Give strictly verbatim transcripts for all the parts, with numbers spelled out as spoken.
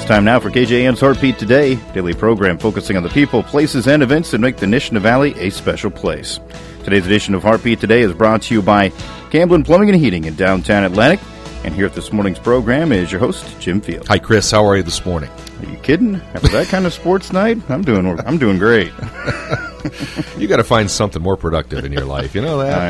time now for K J A N's Heartbeat Today, daily program focusing on the people, places, and events that make the Nishna Valley a special place. Today's edition of Heartbeat Today is brought to you by Camblin Plumbing and Heating in downtown Atlantic. And here at this morning's program is your host, Jim Field. Hi, Chris. How are you this morning? Are you kidding? After that kind of sports night, I'm doing I'm doing great. You got to find something more productive in your life. You know that? I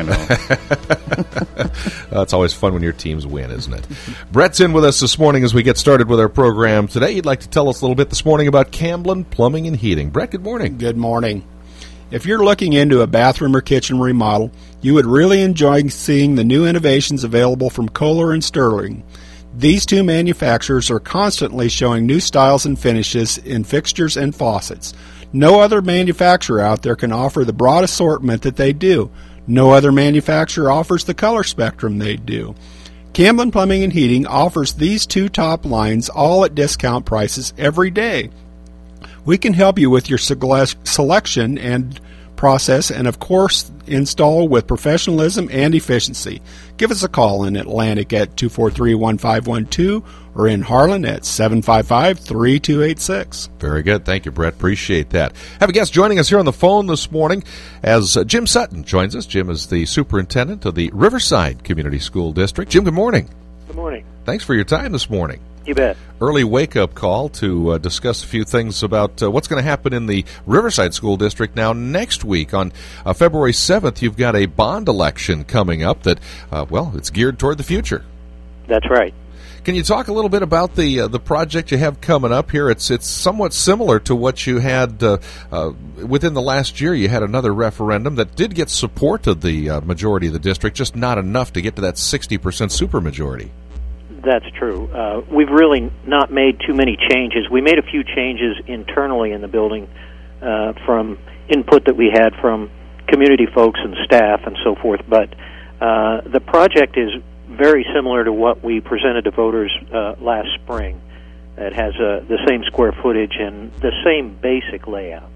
know. uh, it's always fun when your teams win, isn't it? Brett's in with us this morning as we get started with our program. Today, you'd like to tell us a little bit this morning about Camblin Plumbing and Heating. Brett, good morning. Good morning. If you're looking into a bathroom or kitchen remodel, you would really enjoy seeing the new innovations available from Kohler and Sterling. These two manufacturers are constantly showing new styles and finishes in fixtures and faucets. No other manufacturer out there can offer the broad assortment that they do. No other manufacturer offers the color spectrum they do. Camblin Plumbing and Heating offers these two top lines all at discount prices every day. We can help you with your selection and process and, of course, install with professionalism and efficiency. Give us a call in Atlantic at two four three, one five one two or in Harlan at seven five five, three two eight six. Very good. Thank you, Brett. Appreciate that. Have a guest joining us here on the phone this morning as uh, Jim Sutton joins us. Jim is the superintendent of the Riverside Community School District. Jim, good morning. Good morning. Thanks for your time this morning. You bet. Early wake-up call to uh, discuss a few things about uh, what's going to happen in the Riverside School District. Now, next week on uh, February seventh, you've got a bond election coming up that, uh, well, it's geared toward the future. That's right. Can you talk a little bit about the uh, the project you have coming up here? It's it's somewhat similar to what you had uh, uh, within the last year. You had another referendum that did get support of the uh, majority of the district, just not enough to get to that sixty percent supermajority. That's true. Uh, we've really not made too many changes. We made a few changes internally in the building uh, from input that we had from community folks and staff and so forth, but uh, the project is very similar to what we presented to voters uh, last spring. It has uh, the same square footage and the same basic layout.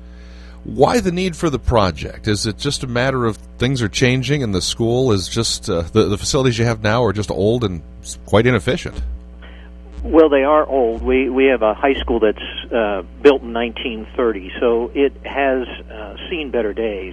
Why the need for the project? Is it just a matter of things are changing and the school is just, uh, the, the facilities you have now are just old and quite inefficient? Well, they are old. We we have a high school that's uh, built in nineteen thirty, so it has uh, seen better days.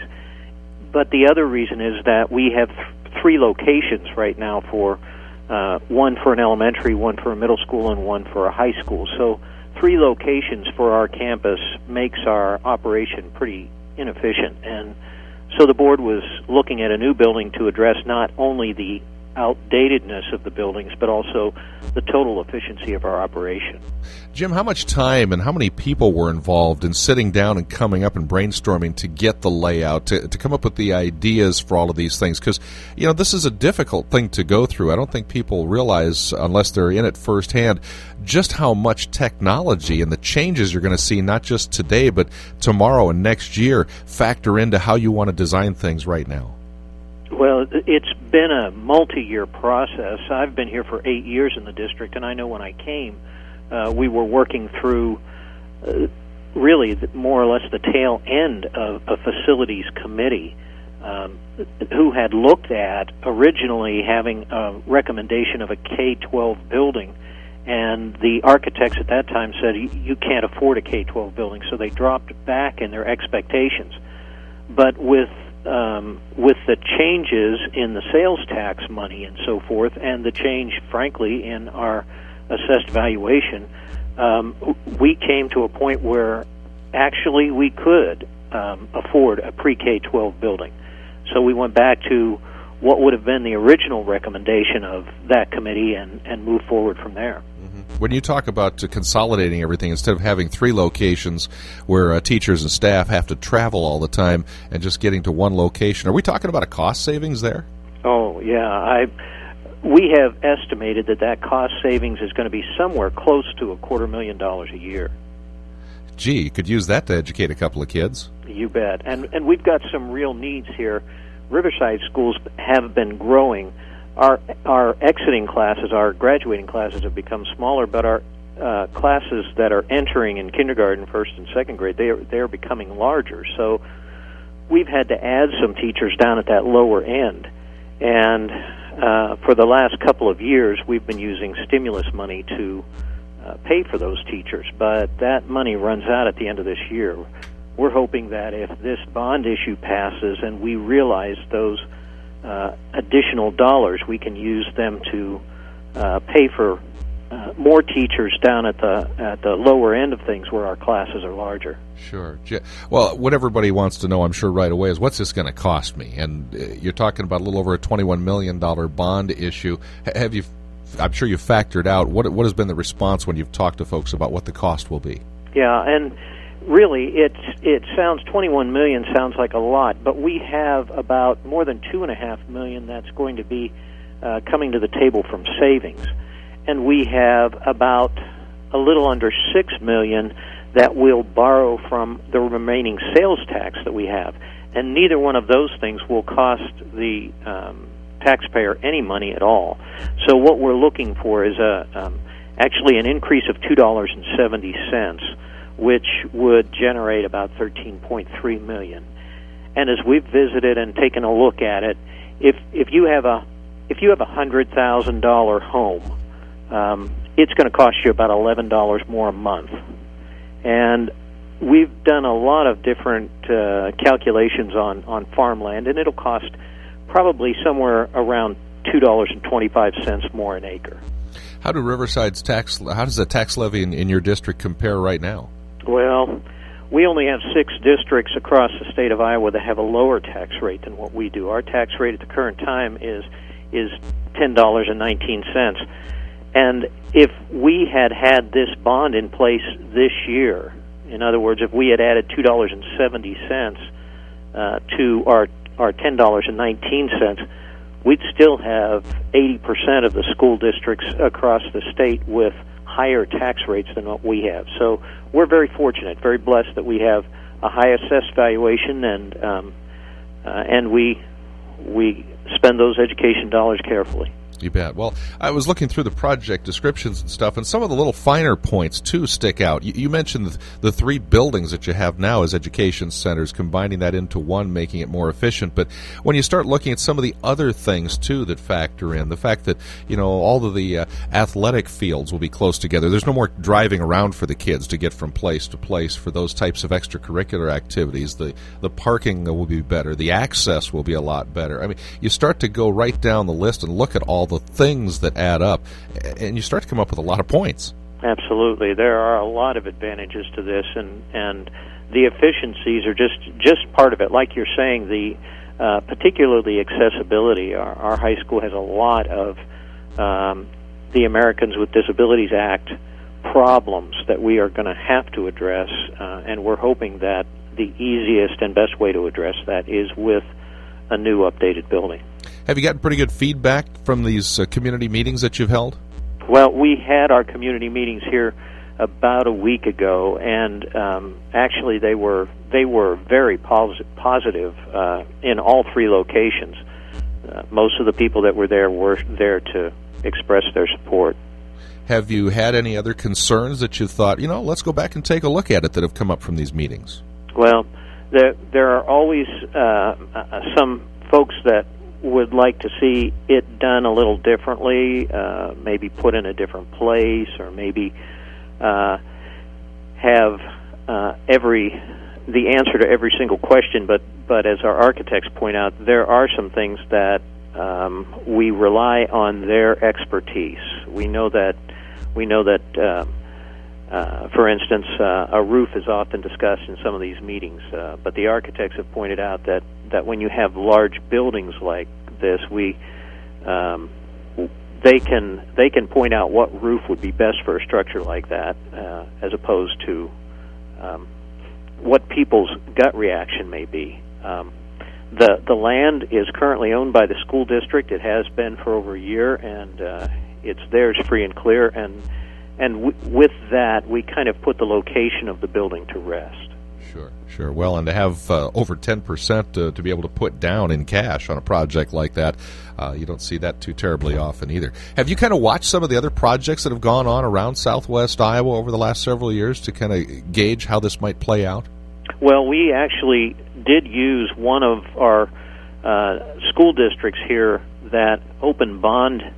But the other reason is that we have th- three locations right now for, uh, one for an elementary, one for a middle school, and one for a high school. So three locations for our campus makes our operation pretty inefficient. And so the board was looking at a new building to address not only the outdatedness of the buildings, but also the total efficiency of our operation. Jim, how much time and how many people were involved in sitting down and coming up and brainstorming to get the layout, to, to come up with the ideas for all of these things? Because, you know, this is a difficult thing to go through. I don't think people realize, unless they're in it firsthand, just how much technology and the changes you're going to see, not just today, but tomorrow and next year, factor into how you want to design things right now. Well, it's been a multi-year process. I've been here for eight years in the district, and I know when I came, uh, we were working through uh, really the, more or less the tail end of a facilities committee um, who had looked at originally having a recommendation of a K twelve building, and the architects at that time said, you can't afford a K twelve building, so they dropped back in their expectations. But with Um, with the changes in the sales tax money and so forth, and the change, frankly, in our assessed valuation, um, we came to a point where actually we could um, afford a pre-K twelve building. So we went back to what would have been the original recommendation of that committee and, and moved forward from there. When you talk about uh, consolidating everything, instead of having three locations where uh, teachers and staff have to travel all the time and just getting to one location, are we talking about a cost savings there? Oh, yeah. I we have estimated that that cost savings is going to be somewhere close to a quarter million dollars a year. Gee, you could use that to educate a couple of kids. You bet. And and we've got some real needs here. Riverside schools have been growing. Our our exiting classes, our graduating classes have become smaller, but our uh, classes that are entering in kindergarten, first and second grade, they are, they are becoming larger. So we've had to add some teachers down at that lower end. And uh, for the last couple of years, we've been using stimulus money to uh, pay for those teachers. But that money runs out at the end of this year. We're hoping that if this bond issue passes and we realize those uh, additional dollars, we can use them to uh, pay for uh, more teachers down at the at the lower end of things where our classes are larger. Sure. Well, what everybody wants to know, I'm sure, right away is what's this going to cost me? And uh, you're talking about a little over a twenty-one million dollars bond issue. H- have you? I'm sure you've factored out what what has been the response when you've talked to folks about what the cost will be. Yeah, and really, it's it sounds twenty-one million dollars sounds like a lot, but we have about more than two and a half million that's going to be uh, coming to the table from savings, and we have about a little under six million that we'll borrow from the remaining sales tax that we have, and neither one of those things will cost the um, taxpayer any money at all. So what we're looking for is a um, actually an increase of two dollars and seventy cents. Which would generate about thirteen point three million dollars. And as we've visited and taken a look at it, if if you have a if you have a hundred thousand dollar home, um, it's going to cost you about eleven dollars more a month. And we've done a lot of different uh, calculations on on farmland, and it'll cost probably somewhere around two dollars and twenty five cents more an acre. How do Riverside's tax? How does the tax levy in, in your district compare right now? Well, we only have six districts across the state of Iowa that have a lower tax rate than what we do. Our tax rate at the current time is is ten dollars and nineteen cents. And if we had had this bond in place this year, in other words, if we had added two dollars and seventy cents uh, to our our ten dollars and nineteen cents, we'd still have eighty percent of the school districts across the state with higher tax rates than what we have. So we're very fortunate, very blessed that we have a high assessed valuation, and um, uh, and we we spend those education dollars carefully. You bet. Well, I was looking through the project descriptions and stuff, and some of the little finer points, too, stick out. You, you mentioned the, the three buildings that you have now as education centers, combining that into one, making it more efficient. But when you start looking at some of the other things, too, that factor in, the fact that, you know, all of the uh, athletic fields will be close together. There's no more driving around for the kids to get from place to place for those types of extracurricular activities. The, the parking will be better. The access will be a lot better. I mean, you start to go right down the list and look at all the things that add up, and you start to come up with a lot of points. Absolutely. There are a lot of advantages to this, and, and the efficiencies are just, just part of it. Like you're saying, the uh, particularly accessibility. Our, our high school has a lot of um, the Americans with Disabilities Act problems that we are going to have to address, uh, and we're hoping that the easiest and best way to address that is with a new updated building. Have you gotten pretty good feedback from these uh, community meetings that you've held? Well, we had our community meetings here about a week ago, and um, actually they were they were very pos- positive uh, in all three locations. Uh, most of the people that were there were there to express their support. Have you had any other concerns that you thought, you know, let's go back and take a look at it, that have come up from these meetings? Well, there there are always uh, uh, some folks that would like to see it done a little differently, uh, maybe put in a different place, or maybe uh, have uh, every the answer to every single question. But but as our architects point out, there are some things that um, we rely on their expertise. We know that we know that. Uh, Uh, for instance, uh, a roof is often discussed in some of these meetings, uh, but the architects have pointed out that, that when you have large buildings like this, we um, they can they can point out what roof would be best for a structure like that, uh, as opposed to um, what people's gut reaction may be. Um, the the land is currently owned by the school district. It has been for over a year, and uh, it's theirs free and clear. And And w- with that, we kind of put the location of the building to rest. Sure, sure. Well, and to have uh, over ten percent uh, to be able to put down in cash on a project like that, uh, you don't see that too terribly often either. Have you kind of watched some of the other projects that have gone on around Southwest Iowa over the last several years to kind of gauge how this might play out? Well, we actually did use one of our uh, school districts here that open bond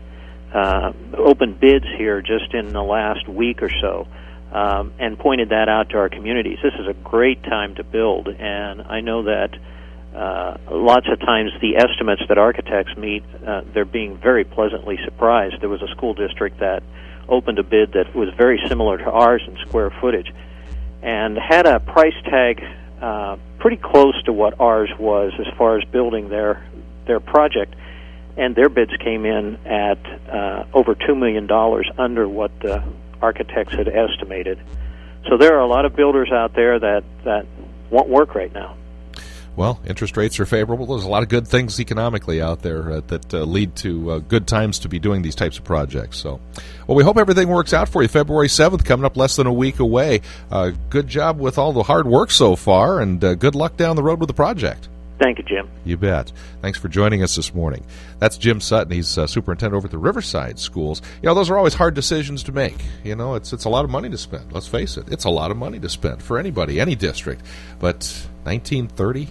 uh, opened bids here just in the last week or so, um, and pointed that out to our communities. This is a great time to build, and I know that uh, lots of times the estimates that architects meet, uh, they're being very pleasantly surprised. There was a school district that opened a bid that was very similar to ours in square footage, and had a price tag uh, pretty close to what ours was as far as building their their project, and their bids came in at uh, over two million dollars under what the architects had estimated. So there are a lot of builders out there that, that want work right now. Well, interest rates are favorable. There's a lot of good things economically out there uh, that uh, lead to uh, good times to be doing these types of projects. So, well, we hope everything works out for you. February seventh, coming up less than a week away. Uh, good job with all the hard work so far, and uh, good luck down the road with the project. Thank you, Jim. You bet. Thanks for joining us this morning. That's Jim Sutton. He's uh, superintendent over at the Riverside Schools. You know, those are always hard decisions to make. You know, it's it's a lot of money to spend. Let's face it. It's a lot of money to spend for anybody, any district. But nineteen thirty...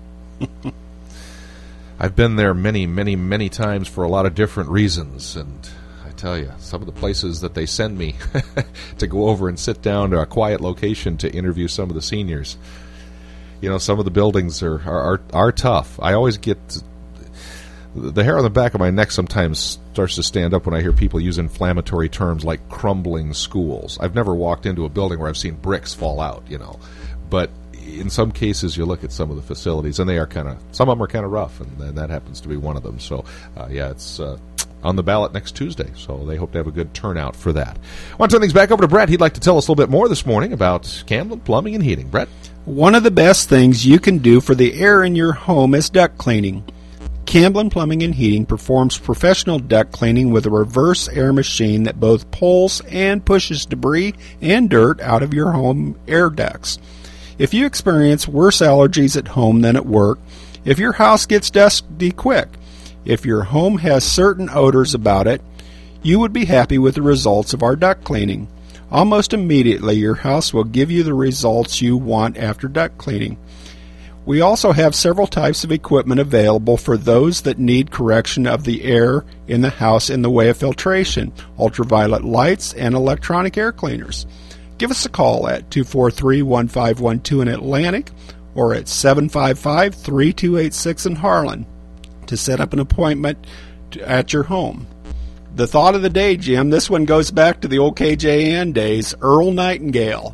I've been there many, many, many times for a lot of different reasons, and I tell you, some of the places that they send me to go over and sit down to a quiet location to interview some of the seniors, you know, some of the buildings are are, are, are tough. I always get the hair on the back of my neck sometimes starts to stand up when I hear people use inflammatory terms like crumbling schools. I've never walked into a building where I've seen bricks fall out, you know, but in some cases, you look at some of the facilities, and they are kind of, some of them are kind of rough, and, and that happens to be one of them. So, uh, yeah, it's uh, on the ballot next Tuesday, so they hope to have a good turnout for that. I want to turn things back over to Brett. He'd like to tell us a little bit more this morning about Camblin Plumbing and Heating. Brett? One of the best things you can do for the air in your home is duct cleaning. Camblin Plumbing and Heating performs professional duct cleaning with a reverse air machine that both pulls and pushes debris and dirt out of your home air ducts. If you experience worse allergies at home than at work, if your house gets dusty quick, if your home has certain odors about it, you would be happy with the results of our duct cleaning. Almost immediately, your house will give you the results you want after duct cleaning. We also have several types of equipment available for those that need correction of the air in the house in the way of filtration, ultraviolet lights, and electronic air cleaners. Give us a call at two four three, one five one two in Atlantic or at seven five five, three two eight six in Harlan to set up an appointment to, at your home. The thought of the day, Jim, this one goes back to the old K J N days, Earl Nightingale.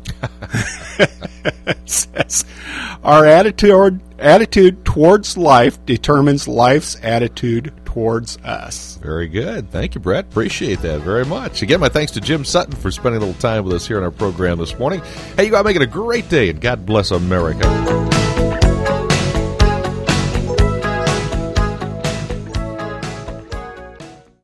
Says, our attitude, attitude towards life determines life's attitude towards us. Very good. Thank you, Brett. Appreciate that very much. Again, my thanks to Jim Sutton for spending a little time with us here on our program this morning. Hey, you got to make it a great day, and God bless America.